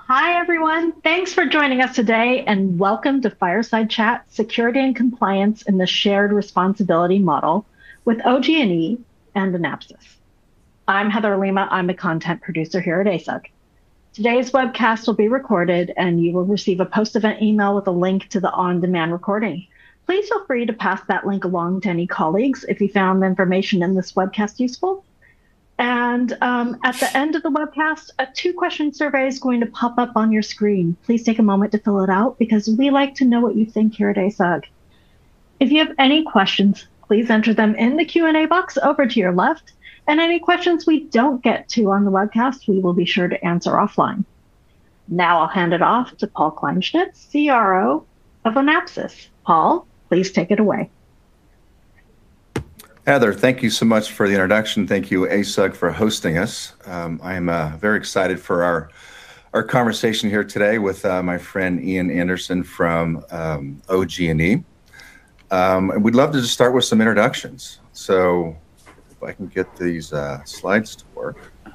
Hi, everyone. Thanks for joining us today, and welcome to Fireside Chat Security and Compliance in the Shared Responsibility Model with OG&E and Anapsys. I'm Heather Lima. I'm a content producer here at ASUG. Today's webcast will be recorded, and you will receive a post-event email with a link to the on-demand recording. Please feel free to pass that link along to any colleagues if you found the information in this webcast useful. And at the end of the webcast, a 2-question survey is going to pop up on your screen. Please take a moment to fill it out because we like to know what you think here at ASUG. If you have any questions, please enter them in the Q&A box over to your left. And any questions we don't get to on the webcast, we will be sure to answer offline. Now I'll hand it off to Paul Kleinschnitz, CRO of Anapsys. Paul, please take it away. Heather, thank you so much for the introduction. Thank you, ASUG, for hosting us. I am very excited for our conversation here today with my friend Ian Anderson from OG&E. We'd love to just start with some introductions. So if I can get these slides to work.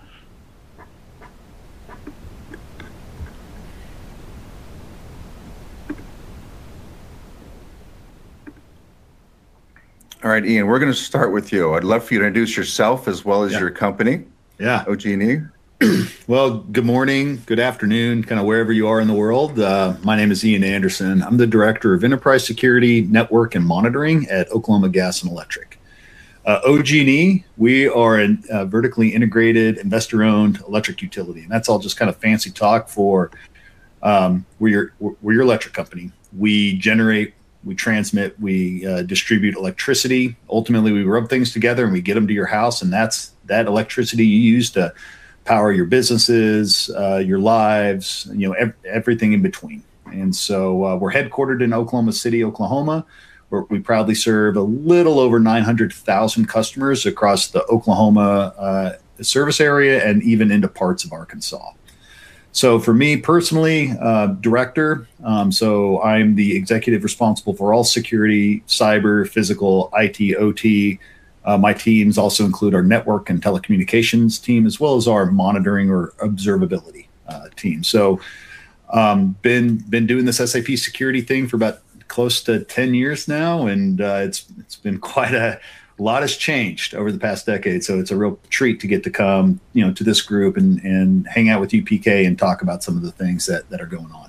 All right, Ian, we're going to start with you. I'd love for you to introduce yourself as well as your company, OG&E. Well, good morning, good afternoon, kind of wherever you are in the world. My name is Ian Anderson. I'm the Director of Enterprise Security, Network, and Monitoring at Oklahoma Gas and Electric. OG&E, we are a vertically integrated, investor-owned electric utility, and that's all just kind of fancy talk for we're your electric company. We generate, we transmit, we distribute electricity. Ultimately, we rub things together and we get them to your house, and that's that electricity you use to power your businesses, your lives, everything in between. And so we're headquartered in Oklahoma City, Oklahoma, where we proudly serve a little over 900,000 customers across the Oklahoma service area and even into parts of Arkansas. So for me personally, director, so I'm the executive responsible for all security, cyber, physical, IT, OT. My teams also include our network and telecommunications team, as well as our monitoring or observability team. So been doing this SAP security thing for about close to 10 years now, and it's been quite a lot has changed over the past decade, so it's a real treat to get to come, to this group and hang out with you, PK, and talk about some of the things that are going on.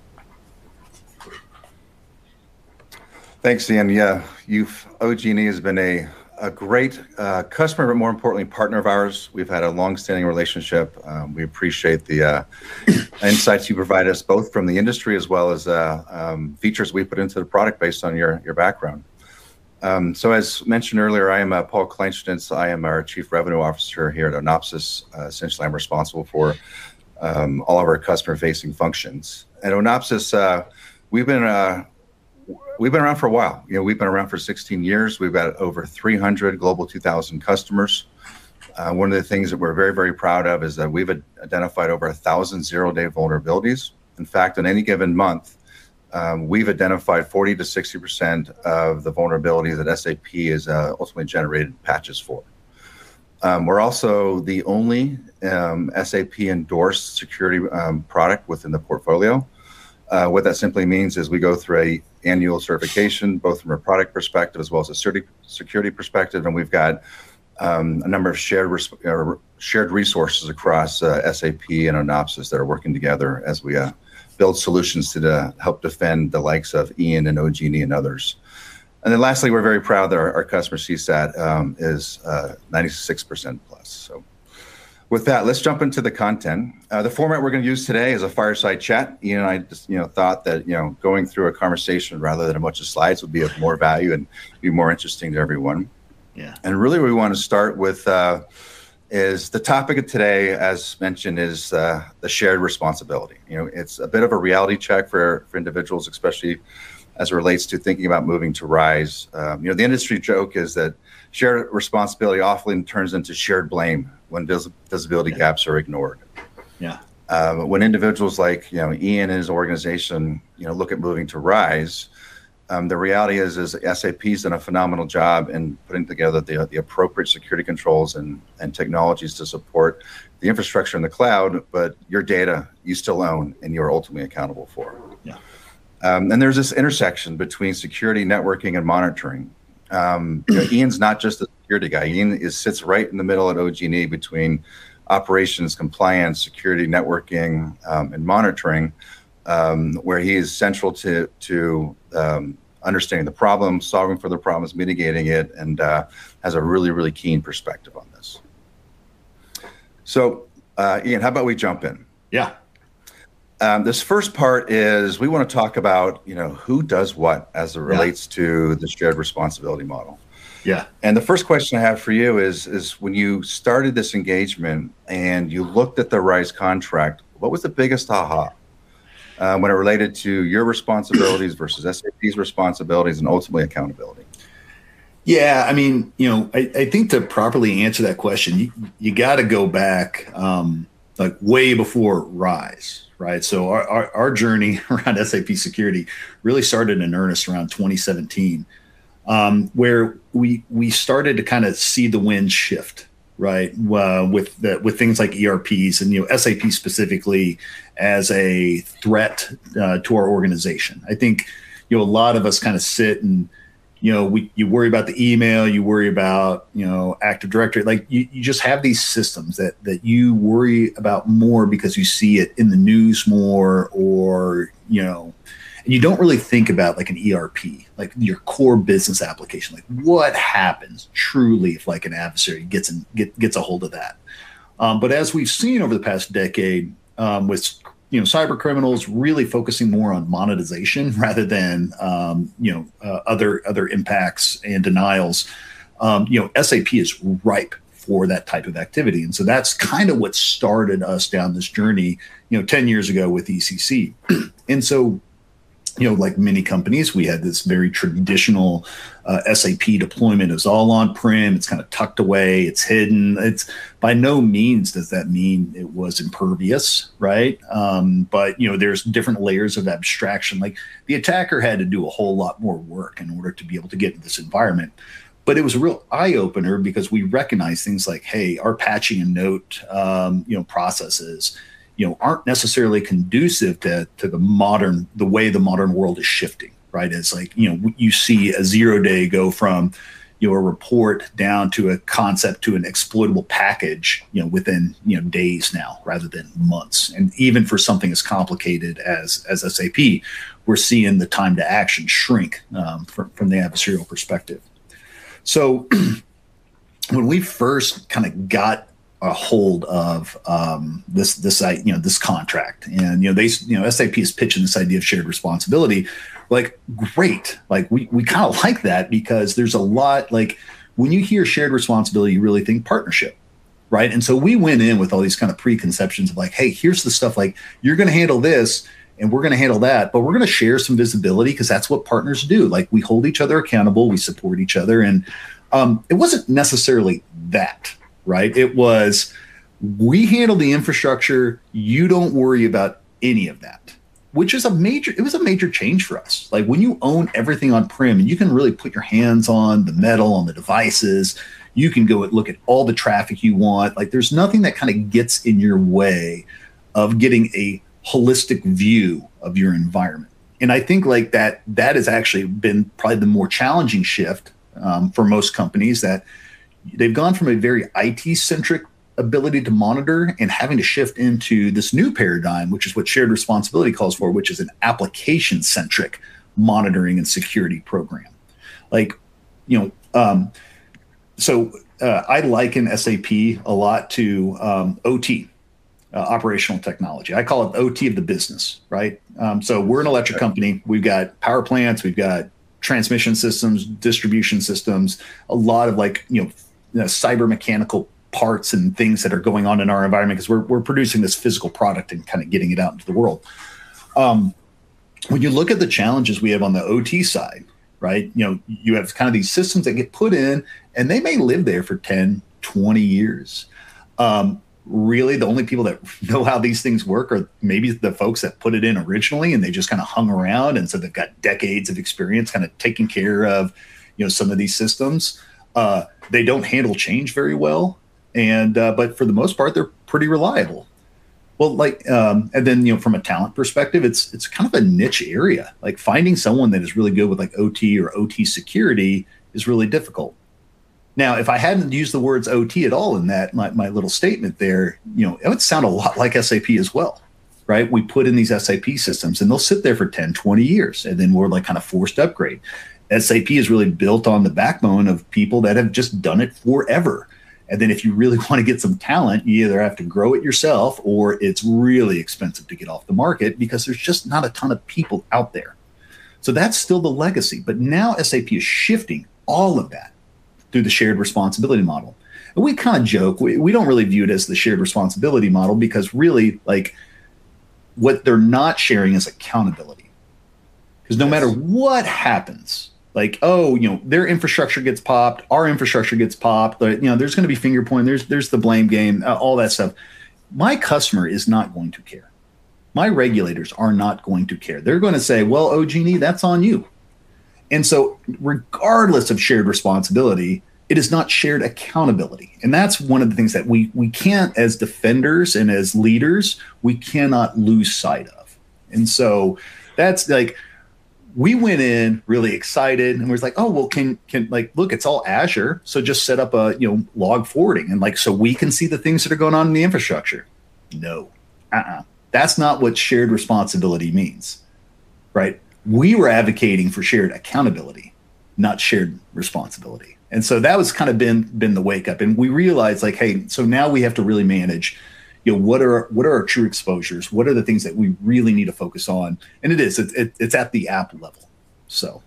Thanks, Ian. Yeah, OG&E has been a great customer, but more importantly, partner of ours. We've had a long-standing relationship. We appreciate the insights you provide us, both from the industry as well as features we put into the product based on your background. So as mentioned earlier, I am Paul Kleinschnitz. I am our Chief Revenue Officer here at Anapsys. Essentially, I'm responsible for all of our customer-facing functions. At Anapsys, we've been around for a while. We've been around for 16 years. We've got over 300 Global 2000 customers. One of the things that we're very, very proud of is that we've identified over 1,000 zero-day vulnerabilities. In fact, in any given month, we've identified 40 to 60% of the vulnerabilities that SAP has ultimately generated patches for. We're also the only SAP endorsed security product within the portfolio. What that simply means is we go through an annual certification, both from a product perspective as well as a security perspective, and we've got a number of shared resources across SAP and Anapsys that are working together as we build solutions to help defend the likes of Ian and OG&E and others. And then lastly, we're very proud that our customer CSAT is 96% plus. So with that, let's jump into the content. The format we're going to use today is a fireside chat. Ian and I just thought that going through a conversation rather than a bunch of slides would be of more value and be more interesting to everyone. Yeah. And really what we want to start with is the topic of today, as mentioned, is the shared responsibility. It's a bit of a reality check for individuals, especially as it relates to thinking about moving to RISE. The industry joke is that shared responsibility often turns into shared blame when visibility gaps are ignored. Yeah. When individuals like Ian and his organization look at moving to RISE, The reality is SAP's done a phenomenal job in putting together the appropriate security controls and technologies to support the infrastructure in the cloud, but your data you still own and you're ultimately accountable for. Yeah. And there's this intersection between security, networking, and monitoring. Ian's not just a security guy. Ian sits right in the middle at OG&E between operations, compliance, security, networking, and monitoring, where he is central to understanding the problem, solving for the problems, mitigating it, and has a really, really keen perspective on this. So, Ian, how about we jump in? Yeah. This first part is we want to talk about, who does what as it relates to the shared responsibility model. Yeah. And the first question I have for you is when you started this engagement and you looked at the RISE contract, what was the biggest aha when it related to your responsibilities versus SAP's responsibilities and ultimately accountability? Yeah, I mean, I think to properly answer that question, you got to go back like way before RISE, right? So our journey around SAP security really started in earnest around 2017, where we started to kind of see the wind shift, right? With things like ERPs and SAP specifically as a threat to our organization. I think a lot of us kind of sit and you worry about the email, you worry about Active Directory, like you just have these systems that you worry about more because you see it in the news more, or and you don't really think about like an ERP, like your core business application, like what happens truly if like an adversary gets a hold of that. But as we've seen over the past decade, with cyber criminals really focusing more on monetization rather than other impacts and denials, SAP is ripe for that type of activity, and so that's kind of what started us down this journey 10 years ago with ECC. And so like many companies, we had this very traditional SAP deployment. It was all on-prem. It's kind of tucked away. It's hidden. It's by no means does that mean it was impervious, right? But there's different layers of abstraction. Like the attacker had to do a whole lot more work in order to be able to get into this environment. But it was a real eye-opener because we recognize things like, hey, our patching and note processes aren't necessarily conducive to the way the modern world is shifting, right? It's like, you see a 0-day go from, a report down to a concept to an exploitable package, within, days now rather than months. And even for something as complicated as SAP, we're seeing the time to action shrink from the adversarial perspective. So when we first kind of got a hold of this contract, and SAP is pitching this idea of shared responsibility, like great, like we kind of like that, because there's a lot, like when you hear shared responsibility, you really think partnership, right? And so we went in with all these kind of preconceptions of like, hey, here's the stuff, like you're going to handle this and we're going to handle that, but we're going to share some visibility because that's what partners do. Like we hold each other accountable, we support each other, and it wasn't necessarily that. Right? It was, we handle the infrastructure. You don't worry about any of that, which is it was a major change for us. Like when you own everything on-prem and you can really put your hands on the metal, on the devices, you can go and look at all the traffic you want. Like there's nothing that kind of gets in your way of getting a holistic view of your environment. And I think like that has actually been probably the more challenging shift for most companies, that they've gone from a very IT-centric ability to monitor and having to shift into this new paradigm, which is what shared responsibility calls for, which is an application-centric monitoring and security program. Like, so I liken SAP a lot to OT, operational technology. I call it the OT of the business, right? So we're an electric company. We've got power plants. We've got transmission systems, distribution systems, a lot of cyber mechanical parts and things that are going on in our environment because we're producing this physical product and kind of getting it out into the world. When you look at the challenges we have on the OT side, right, you have kind of these systems that get put in and they may live there for 10, 20 years. really the only people that know how these things work are maybe the folks that put it in originally, and they just kind of hung around. And so they've got decades of experience kind of taking care of, some of these systems. They don't handle change very well. And, but for the most part, they're pretty reliable. Well, and then, from a talent perspective, it's kind of a niche area. Like finding someone that is really good with like OT or OT security is really difficult. Now, if I hadn't used the words OT at all in that, my little statement there, it would sound a lot like SAP as well, right? We put in these SAP systems and they'll sit there for 10, 20 years, and then we're like kind of forced to upgrade. SAP is really built on the backbone of people that have just done it forever. And then if you really want to get some talent, you either have to grow it yourself, or it's really expensive to get off the market because there's just not a ton of people out there. So that's still the legacy. But now SAP is shifting all of that through the shared responsibility model. And we kind of joke, we don't really view it as the shared responsibility model, because really, like, what they're not sharing is accountability. Because no matter what happens, like, their infrastructure gets popped, our infrastructure gets popped, there's going to be finger pointing, there's the blame game, all that stuff. My customer is not going to care. My regulators are not going to care. They're going to say, well, OG&E, that's on you. And so regardless of shared responsibility, it is not shared accountability. And that's one of the things that we can't, as defenders and as leaders, we cannot lose sight of. And so that's like, we went in really excited, and we was like, oh, well, can like, look, it's all Azure. So just set up a, log forwarding, and like, so we can see the things that are going on in the infrastructure. No, that's not what shared responsibility means, right? We were advocating for shared accountability, not shared responsibility. And so that was kind of been the wake up. And we realized, like, hey, so now we have to really manage, what are our true exposures? What are the things that we really need to focus on? And it's at the app level. So,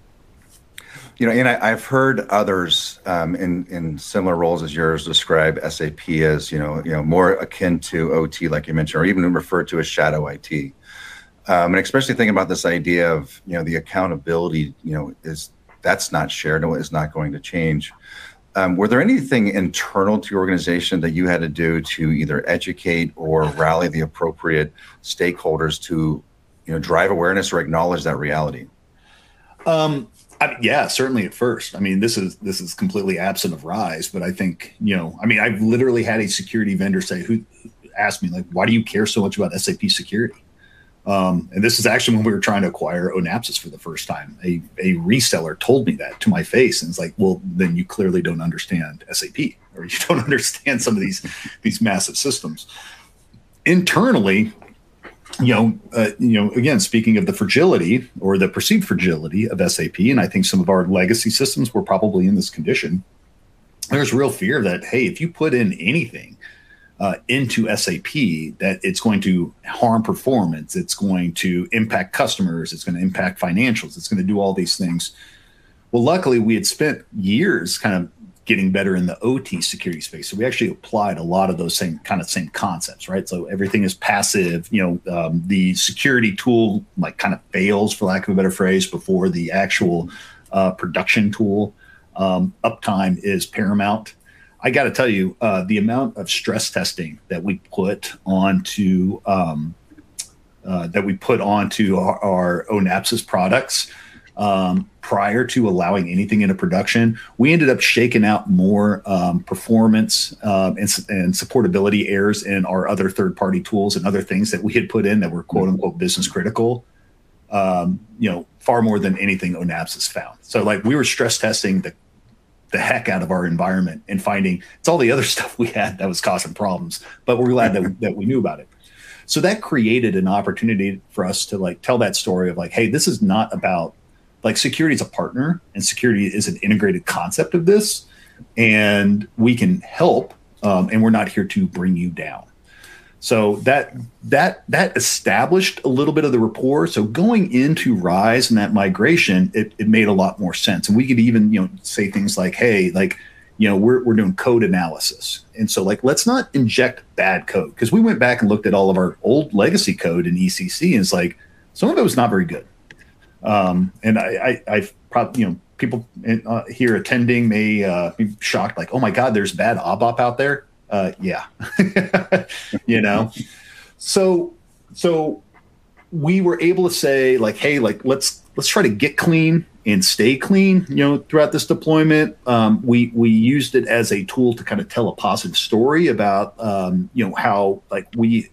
and I've heard others in similar roles as yours describe SAP as, more akin to OT, like you mentioned, or even referred to as shadow IT. And especially thinking about this idea of, the accountability, that's not shared and is not going to change. Were there anything internal to your organization that you had to do to either educate or rally the appropriate stakeholders to, drive awareness or acknowledge that reality? Yeah, certainly at first. I mean, this is completely absent of RISE, but I think, I've literally had a security vendor say, who asked me, like, why do you care so much about SAP security? And this is actually when we were trying to acquire Onapsis for the first time. A reseller told me that to my face, and it's like, well, then you clearly don't understand SAP, or you don't understand some of these massive systems. Internally, again, speaking of the fragility or the perceived fragility of SAP, and I think some of our legacy systems were probably in this condition, there's real fear that, hey, if you put in anything into SAP, that it's going to harm performance, it's going to impact customers, it's going to impact financials, it's going to do all these things. Well, luckily, we had spent years kind of getting better in the OT security space. So we actually applied a lot of those same concepts, right? So everything is passive, the security tool like kind of fails, for lack of a better phrase, before the actual production tool. Uptime is paramount. I got to tell you, the amount of stress testing that we put onto our Onapsis products prior to allowing anything into production, we ended up shaking out more performance and supportability errors in our other third-party tools and other things that we had put in that were quote unquote business critical. Far more than anything Onapsis found. So like we were stress testing the heck out of our environment and finding it's all the other stuff we had that was causing problems, but we're glad that we knew about it. So that created an opportunity for us to like tell that story of like, hey, this is not about like security is a partner and security is an integrated concept of this, and we can help, and we're not here to bring you down. So that established a little bit of the rapport. So going into RISE and that migration, it made a lot more sense. And we could even, say things like, hey, like, we're doing code analysis. And so like, let's not inject bad code, because we went back and looked at all of our old legacy code in ECC, and it's like, some of it was not very good. And I've probably, people here attending may be shocked, like, oh my God, there's bad ABAP out there. Yeah. You know, so we were able to say like, hey, like let's try to get clean and stay clean, you know, throughout this deployment. We used it as a tool to kind of tell a positive story about, you know, how like we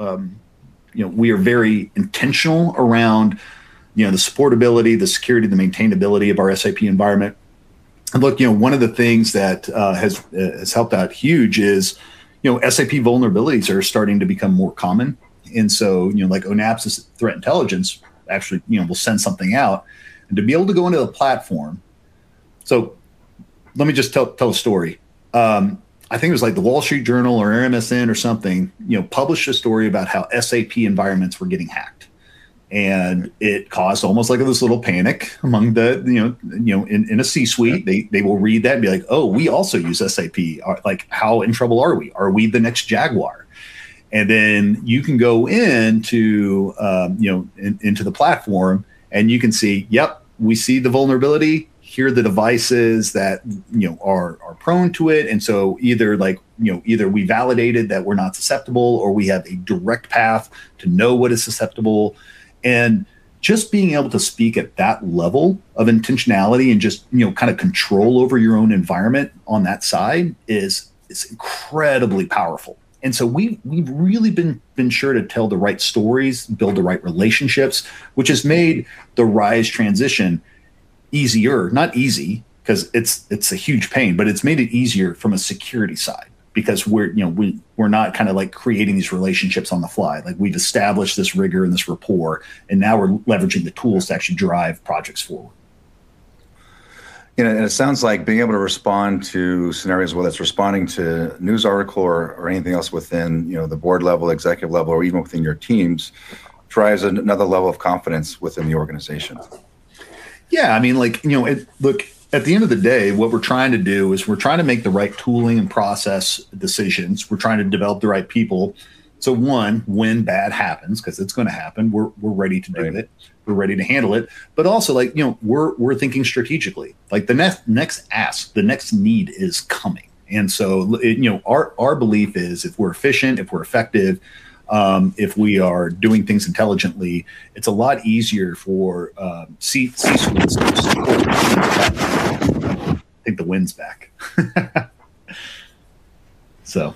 are very intentional around, you know, the supportability, the security, the maintainability of our SAP environment. And look, you know, one of the things that has helped out huge is, you know, SAP vulnerabilities are starting to become more common. And so, you know, like Onapsis Threat Intelligence actually, you know, will send something out, and to be able to go into the platform. So let me just tell a story. I think it was like the Wall Street Journal or MSN or something, you know, published a story about how SAP environments were getting hacked. And it caused almost like this little panic among the, you know, in a C-suite. They will read that and be like, oh, we also use SAP. Like, how in trouble are we? Are we the next Jaguar? And then you can go into, you know, into the platform, and you can see, yep, we see the vulnerability. Here are the devices that, you know, are prone to it. And so either we validated that we're not susceptible, or we have a direct path to know what is susceptible. And just being able to speak at that level of intentionality and just, you know, kind of control over your own environment on that side is incredibly powerful. And so we've really been sure to tell the right stories, build the right relationships, which has made the RISE transition easier. Not easy, because it's a huge pain, but it's made it easier from a security side, because we're not kind of like creating these relationships on the fly. Like, we've established this rigor and this rapport, and now we're leveraging the tools to actually drive projects forward. You know, and it sounds like being able to respond to scenarios, whether it's responding to news article or anything else within, you know, the board level, executive level, or even within your teams, drives another level of confidence within the organization. Yeah, I mean, like, you know, look, at the end of the day, what we're trying to do is we're trying to make the right tooling and process decisions. We're trying to develop the right people. So one, when bad happens, because it's going to happen, we're ready to do it. We're ready to handle it. But also, like, you know, we're thinking strategically. Like, the next ask, the next need is coming. And so, you know, our belief is, if we're efficient, if we're effective, if we are doing things intelligently, it's a lot easier for C-suites to support. I think the wind's back. So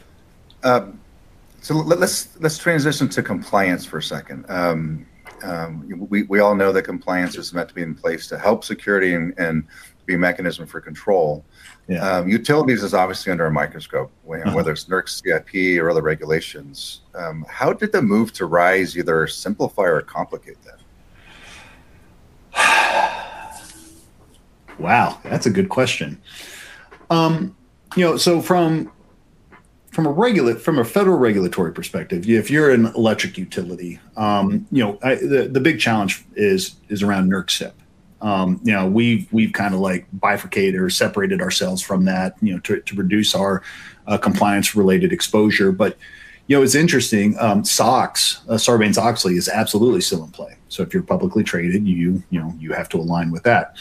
let's transition to compliance for a second. We all know that compliance is meant to be in place to help security and be a mechanism for control. Yeah. Utilities is obviously under a microscope, whether it's NERC, CIP, or other regulations. How did the move to RISE either simplify or complicate that? Wow, that's a good question. You know, so from a federal regulatory perspective, if you're an electric utility, you know, the big challenge is around NERC CIP. You know, we've kind of like bifurcated or separated ourselves from that, you know, to reduce our compliance related exposure. But, you know, it's interesting. SOX, Sarbanes-Oxley, is absolutely still in play. So if you're publicly traded, you have to align with that.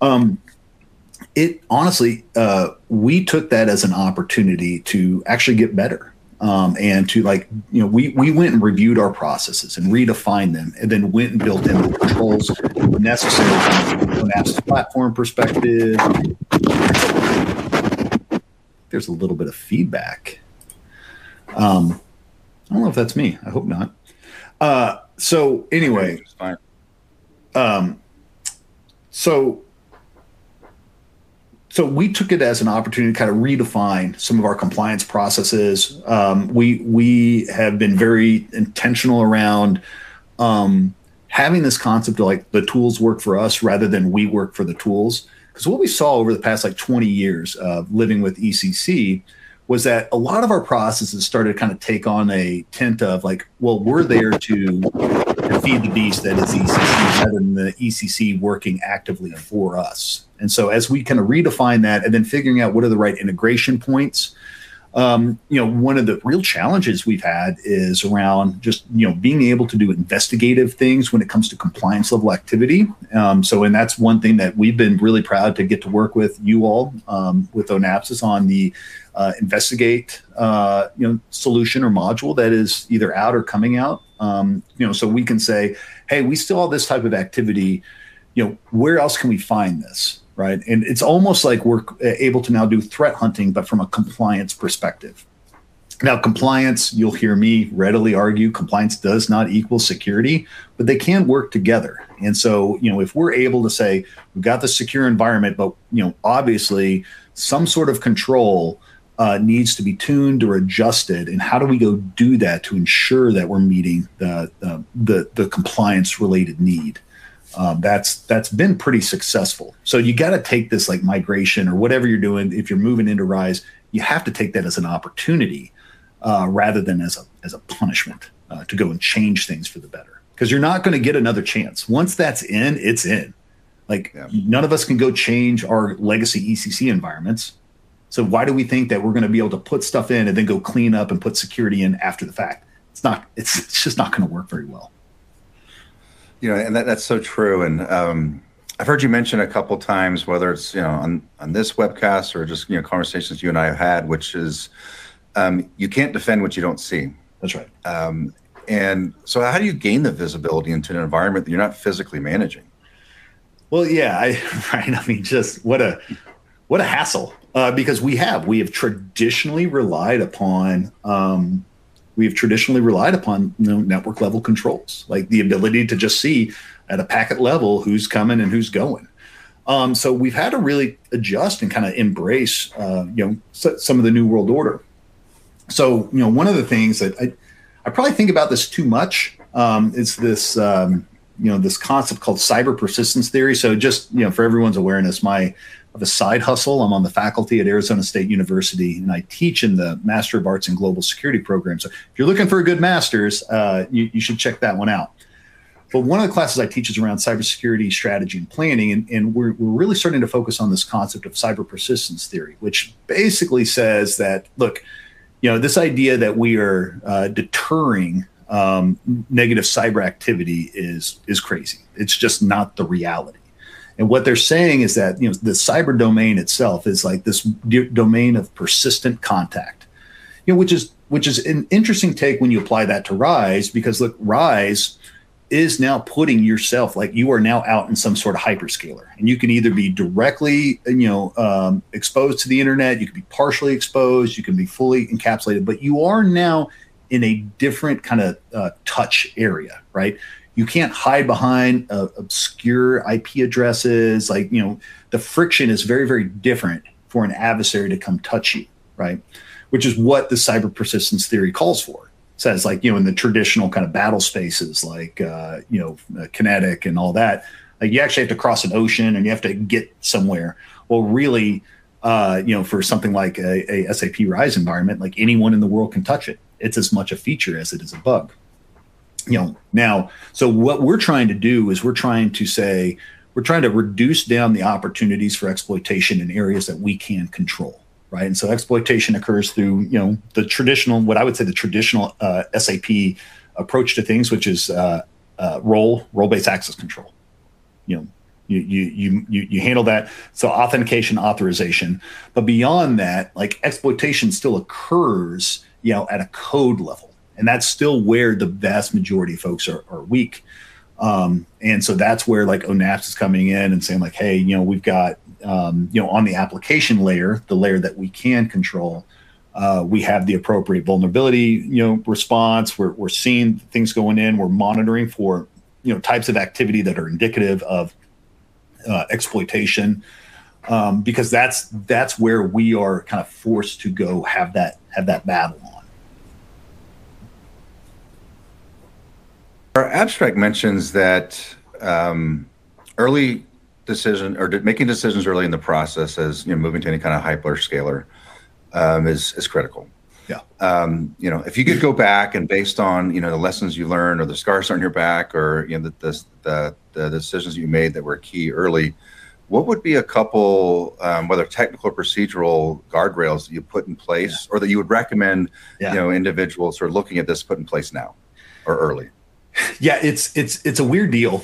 It honestly, we took that as an opportunity to actually get better. And to, like, you know, we went and reviewed our processes and redefined them, and then went and built in the controls necessary from an apps platform perspective. There's a little bit of feedback. I don't know if that's me. I hope not. So anyway, it's fine. So we took it as an opportunity to kind of redefine some of our compliance processes. We have been very intentional around having this concept of, like, the tools work for us rather than we work for the tools. Because what we saw over the past, like, 20 years of living with ECC was that a lot of our processes started to kind of take on a tint of, like, well, we're there to feed the beast that is ECC, rather than the ECC working actively for us. And so as we kind of redefine that, and then figuring out what are the right integration points, One of the real challenges we've had is around just, being able to do investigative things when it comes to compliance level activity. And that's one thing that we've been really proud to get to work with you all, with ONAPSIS on the investigate, solution or module that is either out or coming out. So we can say, hey, we still have this type of activity, where else can we find this? Right. And it's almost like we're able to now do threat hunting, but from a compliance perspective. Now, compliance, you'll hear me readily argue, compliance does not equal security, but they can work together. And so, if we're able to say we've got the secure environment, but, obviously some sort of control needs to be tuned or adjusted. And how do we go do that to ensure that we're meeting the compliance related need? That's been pretty successful. So you got to take this like migration or whatever you're doing. If you're moving into RISE, you have to take that as an opportunity rather than as a punishment to go and change things for the better. Because you're not going to get another chance. Once that's in, it's in. None of us can go change our legacy ECC environments. So why do we think that we're going to be able to put stuff in and then go clean up and put security in after the fact? It's just not going to work very well. And that's so true. And I've heard you mention a couple times, whether it's on this webcast or just conversations you and I have had, which is you can't defend what you don't see. That's right. And so, how do you gain the visibility into an environment that you're not physically managing? Well, yeah, I mean, just what a hassle because we have traditionally relied upon. Network level controls, like the ability to just see at a packet level who's coming and who's going. So we've had to really adjust and kind of embrace, some of the new world order. So, one of the things that I probably think about this too much is this, this concept called cyber persistence theory. So just, for everyone's awareness, I have a side hustle. I'm on the faculty at Arizona State University, and I teach in the Master of Arts in Global Security program. So if you're looking for a good master's, you should check that one out. But one of the classes I teach is around cybersecurity strategy and planning, and we're really starting to focus on this concept of cyber persistence theory, which basically says that, look, this idea that we are deterring negative cyber activity is crazy. It's just not the reality. And what they're saying is that, the cyber domain itself is like this domain of persistent contact, which is an interesting take when you apply that to RISE, because look, RISE is now putting yourself, like you are now out in some sort of hyperscaler, and you can either be directly, exposed to the internet, you can be partially exposed, you can be fully encapsulated, but you are now in a different kind of touch area, right? You can't hide behind obscure IP addresses. The friction is very, very different for an adversary to come touch you, right? Which is what the cyber persistence theory calls for. It says, in the traditional kind of battle spaces, kinetic and all that, you actually have to cross an ocean and you have to get somewhere. Well, really, for something like a SAP RISE environment, anyone in the world can touch it. It's as much a feature as it is a bug. Now, so what we're trying to do is we're trying to reduce down the opportunities for exploitation in areas that we can control, right? And so exploitation occurs through, the traditional, what I would say the traditional SAP approach to things, which is role-based access control. You handle that. So authentication, authorization, but beyond that, exploitation still occurs, at a code level. And that's still where the vast majority of folks are weak. And so that's where ONAPS is coming in and saying hey, we've got, on the application layer, the layer that we can control, we have the appropriate vulnerability, response. We're seeing things going in. We're monitoring for, types of activity that are indicative of exploitation, because that's where we are kind of forced to go have that battle on. Our abstract mentions that early decision or making decisions early in the process, as moving to any kind of hyperscaler, is critical. Yeah. If you could go back and based on the lessons you learned or the scars on your back or the decisions you made that were key early, what would be a couple, whether technical or procedural guardrails that you put in place or that you would recommend, individuals who are looking at this put in place now or early? Yeah, it's a weird deal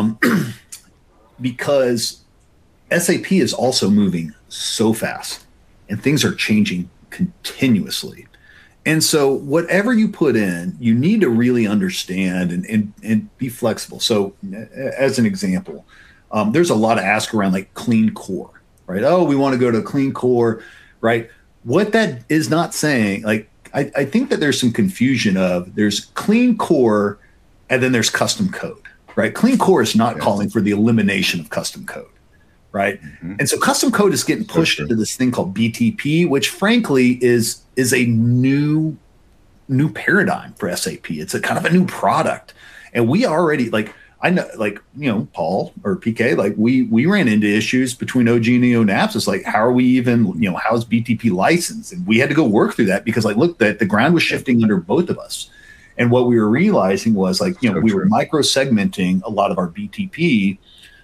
because SAP is also moving so fast and things are changing continuously. And so whatever you put in, you need to really understand and be flexible. So as an example, there's a lot of ask around like clean core, right? Oh, we want to go to clean core, right? What that is not saying, like, I think that there's some confusion of there's clean core and then there's custom code, right? Clean core is not calling for the elimination of custom code, right? Mm-hmm. And so custom code is getting pushed into this thing called BTP, which frankly is a new paradigm for SAP. It's a kind of a new product. And we already, I know, Paul or PK, we ran into issues between OG&E and ONAPSIS. Like, how are we even, how's BTP licensed? And we had to go work through that because the ground was shifting under both of us. And what we were realizing was we were micro segmenting a lot of our BTP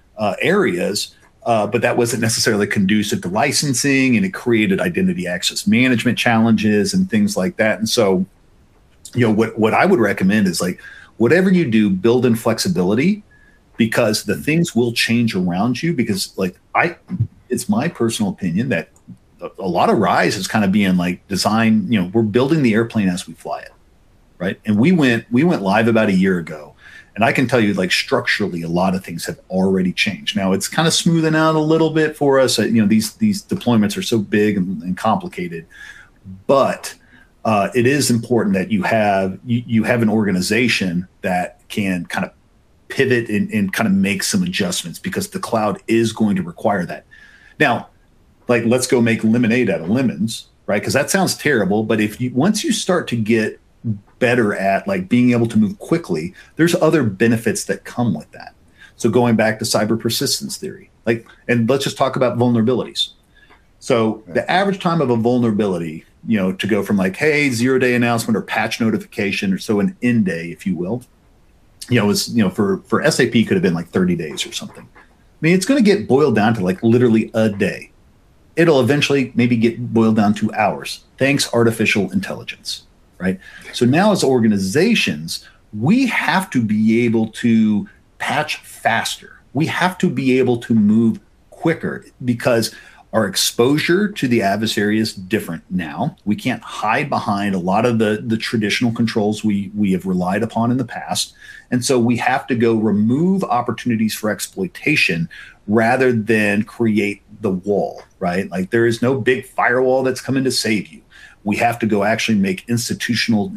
areas, but that wasn't necessarily conducive to licensing, and it created identity access management challenges and things like that. And so, what I would recommend is whatever you do, build in flexibility, because the things will change around you. Because it's my personal opinion that a lot of RISE is kind of being design. We're building the airplane as we fly it, right? And we went live about a year ago. And I can tell you, structurally, a lot of things have already changed. Now it's kind of smoothing out a little bit for us. These deployments are so big and complicated, but it is important that you have an organization that can kind of pivot and kind of make some adjustments, because the cloud is going to require that. Now, let's go make lemonade out of lemons, right? Because that sounds terrible, but once you start to get better at being able to move quickly, there's other benefits that come with that. So going back to cyber persistence theory, and let's just talk about vulnerabilities. So the average time of a vulnerability, to go from hey, 0-day announcement or patch notification, or so an end day, if you will, is, for SAP could have been 30 days or something. I mean, it's going to get boiled down to literally a day. It'll eventually maybe get boiled down to hours, thanks artificial intelligence. Right. So now as organizations, we have to be able to patch faster. We have to be able to move quicker, because our exposure to the adversary is different now. We can't hide behind a lot of the traditional controls we have relied upon in the past. And so we have to go remove opportunities for exploitation rather than create the wall, right? There is no big firewall that's coming to save you. We have to go actually make institutional,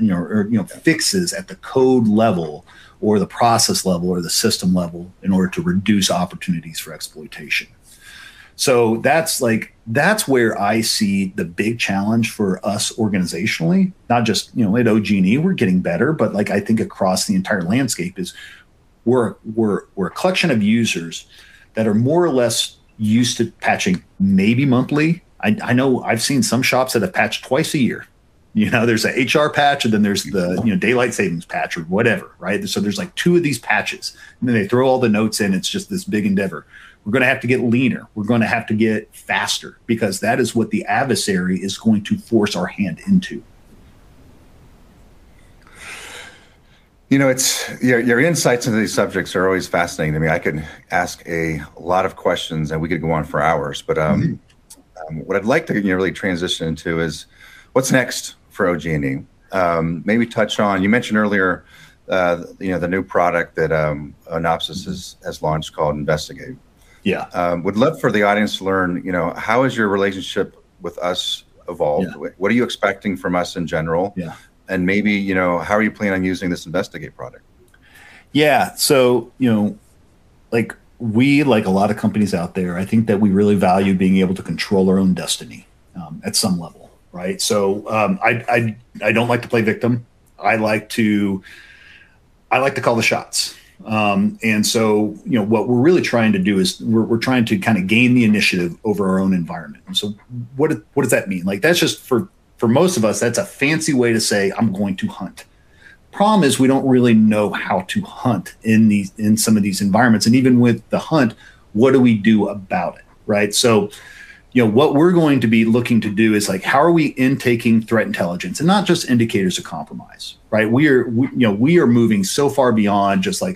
fixes at the code level or the process level or the system level in order to reduce opportunities for exploitation. So that's where I see the big challenge for us organizationally, not just, at OG&E, we're getting better, but I think across the entire landscape is we're a collection of users that are more or less used to patching maybe monthly. I know I've seen some shops that have patched twice a year. There's an HR patch, and then there's the daylight savings patch or whatever, right? So there's two of these patches, and then they throw all the notes in. It's just this big endeavor. We're going to have to get leaner. We're going to have to get faster, because that is what the adversary is going to force our hand into. It's your insights into these subjects are always fascinating to me. I could ask a lot of questions, and we could go on for hours, but what I'd like to really transition into is what's next for OG&E. Maybe touch on, you mentioned earlier, the new product that ONAPSIS has launched called Investigate. Yeah. Would love for the audience to learn, how has your relationship with us evolved? Yeah. What are you expecting from us in general? Yeah. And maybe, how are you planning on using this Investigate product? Yeah. So, we, like a lot of companies out there, I think that we really value being able to control our own destiny at some level, right? So I don't like to play victim. I like to call the shots. And so, what we're really trying to do is we're trying to kind of gain the initiative over our own environment. And so what does that mean? That's just for most of us, that's a fancy way to say I'm going to hunt. Problem is we don't really know how to hunt in some of these environments. And even with the hunt, What do we do about it, right? So, what we're going to be looking to do is like, how are we intaking threat intelligence and not just indicators of compromise, right? We are moving so far beyond just like,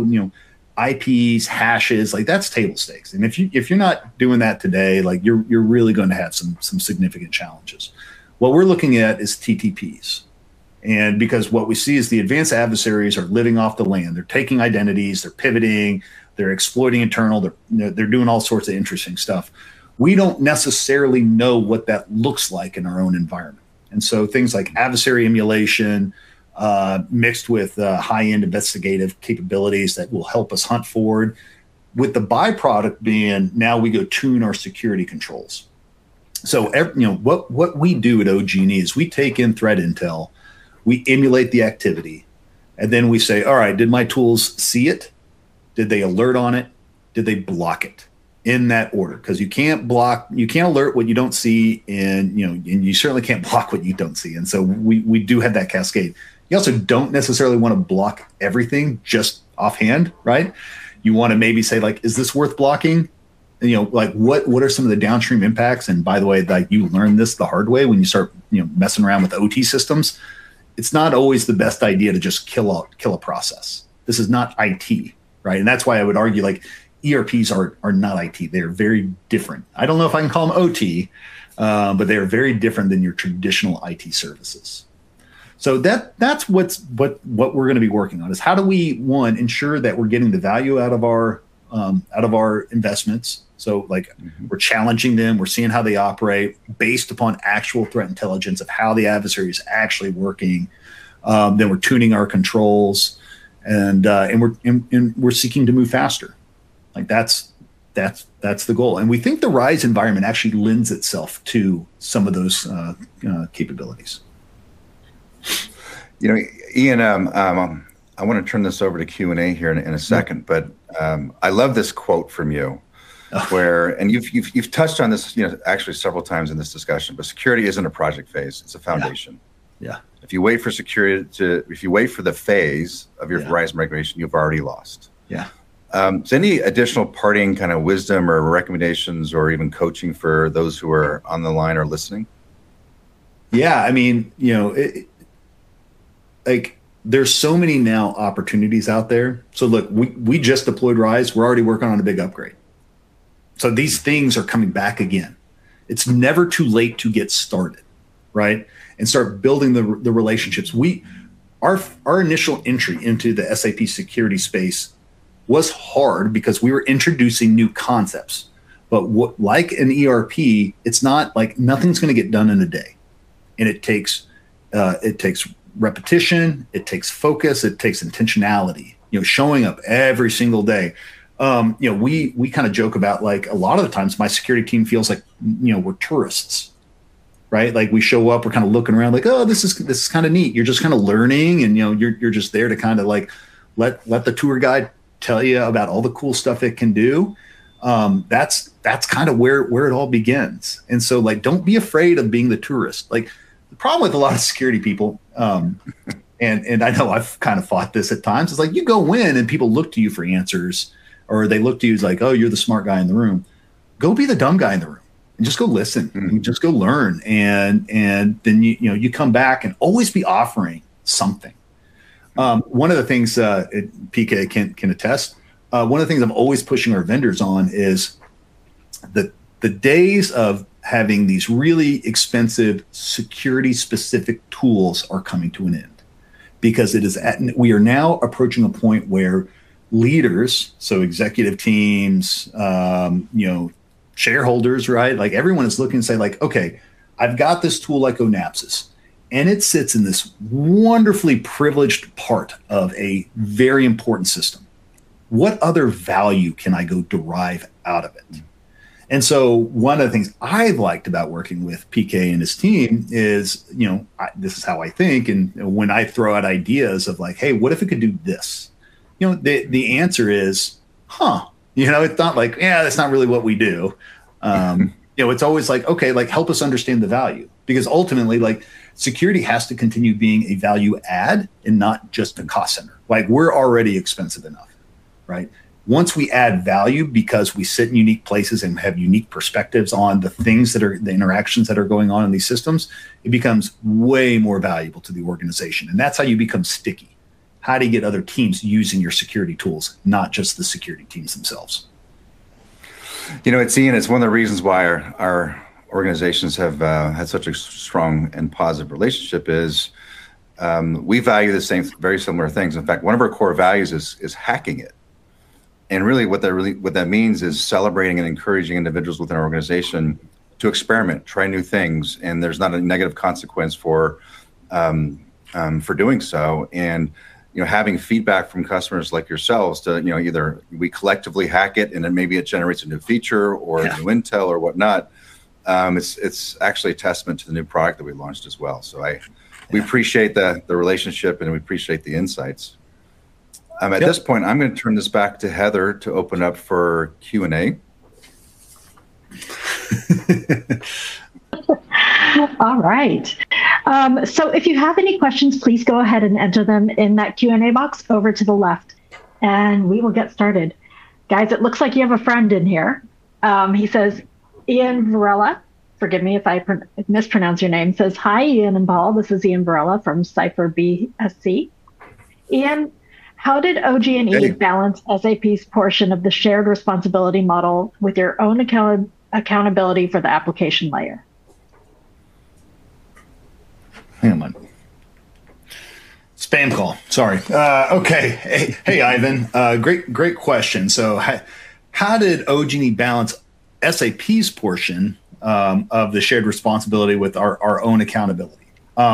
IPs, hashes, like that's table stakes. And if you're not doing that today, like you're really going to have some significant challenges. What we're looking at is TTPs. And because what we see is the advanced adversaries are living off the land. They're taking identities, they're pivoting, they're exploiting internal, they're doing all sorts of interesting stuff. We don't necessarily know what that looks like in our own environment. And so things like adversary emulation, mixed with high-end investigative capabilities that will help us hunt forward, with the byproduct being now we go tune our security controls. So what we do at OG&E is we take in threat intel, we emulate the activity, and then we say, all right, did my tools see it? Did they alert on it? Did they block it? In that order, because you can't alert what you don't see, and you certainly can't block what you don't see. And so we do have that cascade. You also don't necessarily want to block everything just offhand, right? You want to maybe say like, is this worth blocking? And, like what are some of the downstream impacts? And by the way, like you learn this the hard way when you start messing around with OT systems. It's not always the best idea to just kill a process. This is not IT, right? And that's why I would argue like ERPs are not IT. They're very different. I don't know if I can call them OT, but they are very different than your traditional IT services. So that's what we're going to be working on is how do we, one, ensure that we're getting the value out of our investments. So like we're challenging them, we're seeing how they operate based upon actual threat intelligence of how the adversary is actually working. Then we're tuning our controls, and we're seeking to move faster. Like that's the goal. And we think the RISE environment actually lends itself to some of those capabilities. Ian, I want to turn this over to Q&A here in a second, but I love this quote from you and you've touched on this, actually several times in this discussion, but security isn't a project phase. It's a foundation. Yeah. If you wait for the phase of your RISE migration, you've already lost. Yeah. Is any additional parting kind of wisdom or recommendations or even coaching for those who are on the line or listening? Yeah, I mean, there's so many now opportunities out there. So look, we just deployed RISE. We're already working on a big upgrade. So these things are coming back again. It's never too late to get started, right? And start building the relationships. Our initial entry into the SAP security space was hard because we were introducing new concepts. But like an ERP, it's not like nothing's going to get done in a day, and it takes repetition, it takes focus, it takes intentionality. Showing up every single day. We kind of joke about like a lot of the times my security team feels like we're tourists, right? Like we show up, we're kind of looking around like, oh, this is kind of neat. You're just kind of learning, and you're just there to kind of like let the tour guide tell you about all the cool stuff it can do. That's kind of where it all begins. And so like, don't be afraid of being the tourist. Like the problem with a lot of security people, and I know I've kind of fought this at times, is like you go in and people look to you for answers, or they look to you as like, oh, you're the smart guy in the room. Go be the dumb guy in the room and just go listen and just go learn. And then you come back and always be offering something. One of the things PK can attest, one of the things I'm always pushing our vendors on is the days of having these really expensive security specific tools are coming to an end, because we are now approaching a point where leaders, so executive teams, shareholders, right? Like everyone is looking and say like, okay, I've got this tool like Onapsis, and it sits in this wonderfully privileged part of a very important system. What other value can I go derive out of it? And so one of the things I've liked about working with PK and his team is, this is how I think. And when I throw out ideas of like, hey, what if it could do this? The answer is, it's not like, that's not really what we do. It's always like, okay, like help us understand the value, because ultimately like security has to continue being a value add and not just a cost center. Like we're already expensive enough, right? Once we add value because we sit in unique places and have unique perspectives on the things that are the interactions that are going on in these systems, it becomes way more valuable to the organization. And that's how you become sticky. How do you get other teams using your security tools, not just the security teams themselves? It's one of the reasons why our organizations have had such a strong and positive relationship is we value the same, very similar things. In fact, one of our core values is hacking it. And really what that means is celebrating and encouraging individuals within our organization to experiment, try new things, and there's not a negative consequence for doing so. And having feedback from customers like yourselves to either we collectively hack it and then maybe it generates a new feature or new intel or whatnot. It's actually a testament to the new product that we launched as well. So we appreciate the relationship and we appreciate the insights. At this point, I'm going to turn this back to Heather to open up for Q&A. All right. So if you have any questions, please go ahead and enter them in that Q&A box over to the left, and we will get started. Guys, it looks like you have a friend in here. He says, Ian Varela, forgive me if I mispronounce your name, says, hi, Ian and Paul. This is Ian Varela from Cypher BSC. Ian, how did OG&E balance SAP's portion of the shared responsibility model with your own accountability for the application layer? Hang on. Spam call. Sorry. Okay. Hey, Ivan. Great question. So how did OG&E balance SAP's portion of the shared responsibility with our own accountability?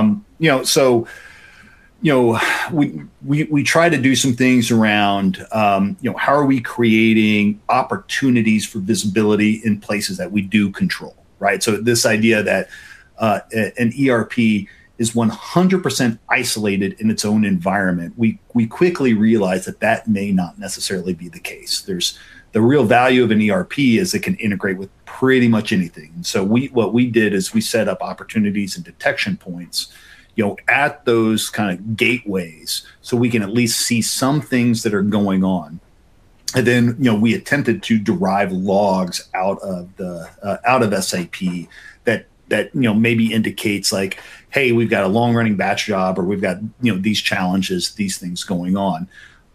We try to do some things around, how are we creating opportunities for visibility in places that we do control, right? So this idea that an ERP is 100% isolated in its own environment, we quickly realize that may not necessarily be the case. There's the real value of an ERP is it can integrate with pretty much anything. And so what we did is we set up opportunities and detection points at those kind of gateways so we can at least see some things that are going on. And then, we attempted to derive logs out of SAP that maybe indicates like, hey, we've got a long running batch job, or we've got, these challenges, these things going on.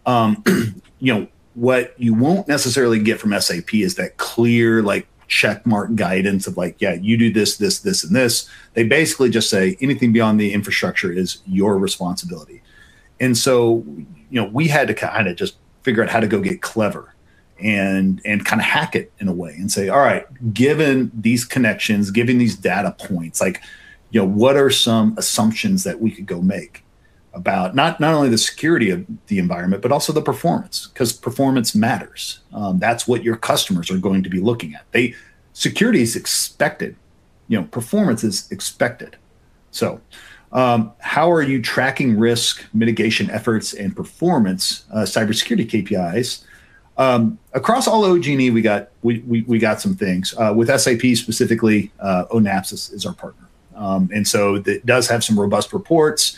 What you won't necessarily get from SAP is that clear, like, check mark guidance of like, yeah, you do this, this, this, and this. They basically just say anything beyond the infrastructure is your responsibility. And so, we had to kind of just figure out how to go get clever and kind of hack it in a way and say, all right, given these connections, given these data points, like, what are some assumptions that we could go make about not only the security of the environment, but also the performance, because performance matters. That's what your customers are going to be looking at. Security is expected, performance is expected. So how are you tracking risk mitigation efforts and performance, cybersecurity KPIs? Across all OG&E, we got some things. With SAP specifically, ONAPSIS is our partner. And so it does have some robust reports.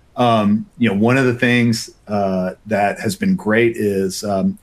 One of the things that has been great is,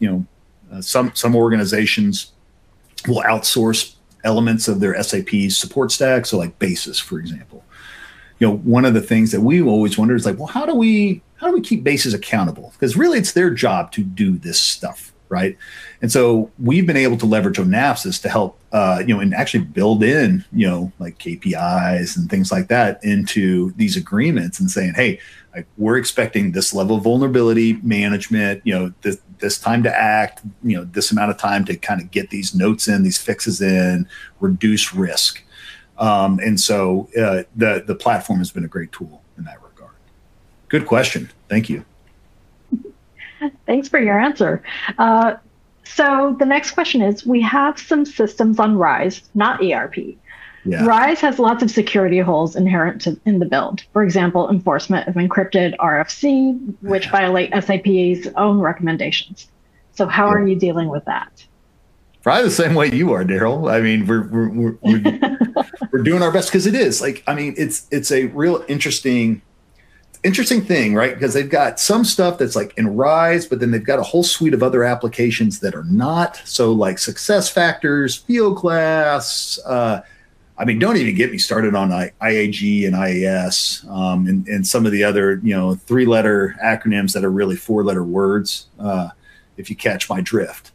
some organizations will outsource elements of their SAP support stack. So like Basis, for example. One of the things that we always wonder is like, well, how do we keep Basis accountable? Because really it's their job to do this stuff, right? And so we've been able to leverage ONAPSIS to help, and actually build in, like KPIs and things like that into these agreements and saying, hey, like, we're expecting this level of vulnerability management, this time to act, this amount of time to kind of get these notes in, these fixes in, reduce risk. And so the platform has been a great tool in that regard. Good question. Thank you. Thanks for your answer. So the next question is, we have some systems on RISE, not ERP. Yeah. RISE has lots of security holes inherent in the build. For example, enforcement of encrypted RFC, which violate SAP's own recommendations. So how are you dealing with that? Probably the same way you are, Daryl. I mean, we're doing our best, because it is like, I mean, it's a real interesting. interesting thing, right? Because they've got some stuff that's like in Rise, but then they've got a whole suite of other applications that are not. So like success factors, field class. I mean, don't even get me started on IAG and IAS and some of the other, 3-letter acronyms that are really 4-letter words, if you catch my drift.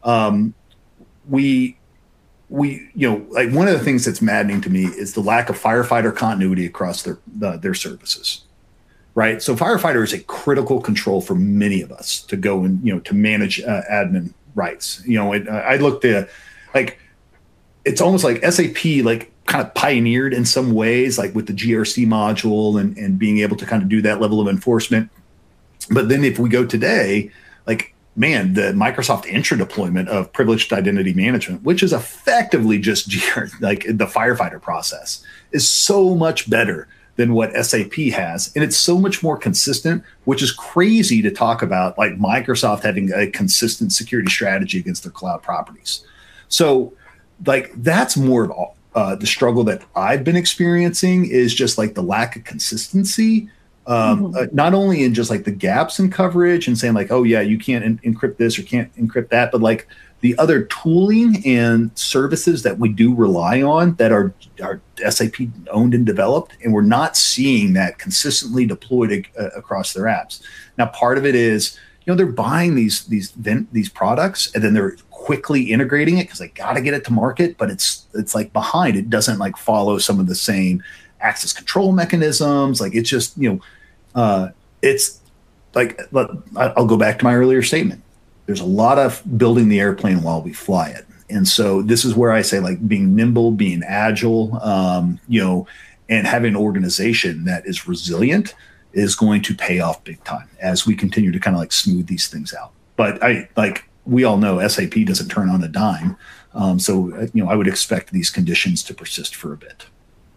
Like one of the things that's maddening to me is the lack of firefighter continuity across their services, right? So firefighter is a critical control for many of us to go and, to manage admin rights. I looked at like, it's almost like SAP, like kind of pioneered in some ways, like with the GRC module and being able to kind of do that level of enforcement. But then if we go today, like, man, the Microsoft Entra deployment of privileged identity management, which is effectively just like the firefighter process, is so much better than what SAP has. And it's so much more consistent, which is crazy to talk about, like Microsoft having a consistent security strategy against their cloud properties. So like that's more of the struggle that I've been experiencing is just like the lack of consistency. Not only in just like the gaps in coverage and saying like, oh yeah, you can't encrypt this or can't encrypt that, but like the other tooling and services that we do rely on that are SAP owned and developed, and we're not seeing that consistently deployed across their apps. Now, part of it is, they're buying these products and then they're quickly integrating it because they got to get it to market, but it's like behind. It doesn't like follow some of the same access control mechanisms. Like it's just, it's like, I'll go back to my earlier statement. There's a lot of building the airplane while we fly it. And so this is where I say like being nimble, being agile, and having an organization that is resilient is going to pay off big time as we continue to kind of like smooth these things out. But we all know SAP doesn't turn on a dime. So I would expect these conditions to persist for a bit.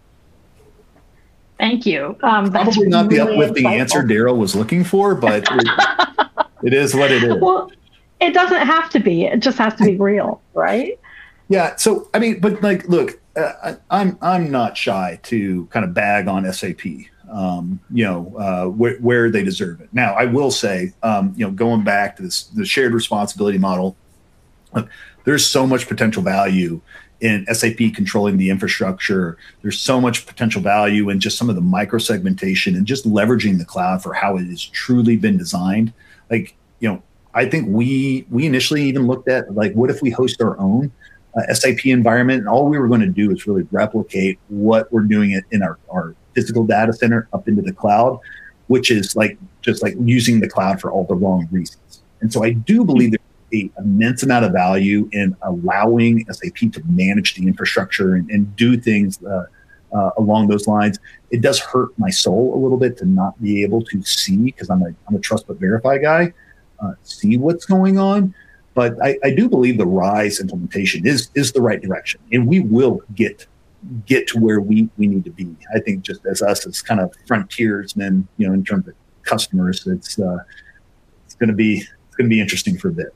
Thank you. Probably not the uplifting answer Daryl was looking for, but it is what it is. Well, it doesn't have to be. It just has to be real, right? Yeah. So, I mean, but like, look, I'm not shy to kind of bag on SAP, where they deserve it. Now, I will say, going back to the shared responsibility model, look, there's so much potential value in SAP controlling the infrastructure. There's so much potential value in just some of the micro-segmentation and just leveraging the cloud for how it has truly been designed. Like, I think we initially even looked at like, what if we host our own SAP environment, and all we were going to do is really replicate what we're doing in our physical data center up into the cloud, which is like just like using the cloud for all the wrong reasons. And so I do believe there's an immense amount of value in allowing SAP to manage the infrastructure and do things along those lines. It does hurt my soul a little bit to not be able to see, because I'm a trust but verify guy, see what's going on. But I do believe the RISE implementation is the right direction, and we will get to where we need to be. I think just as us as kind of frontiersmen, in terms of customers, it's going to be interesting for a bit.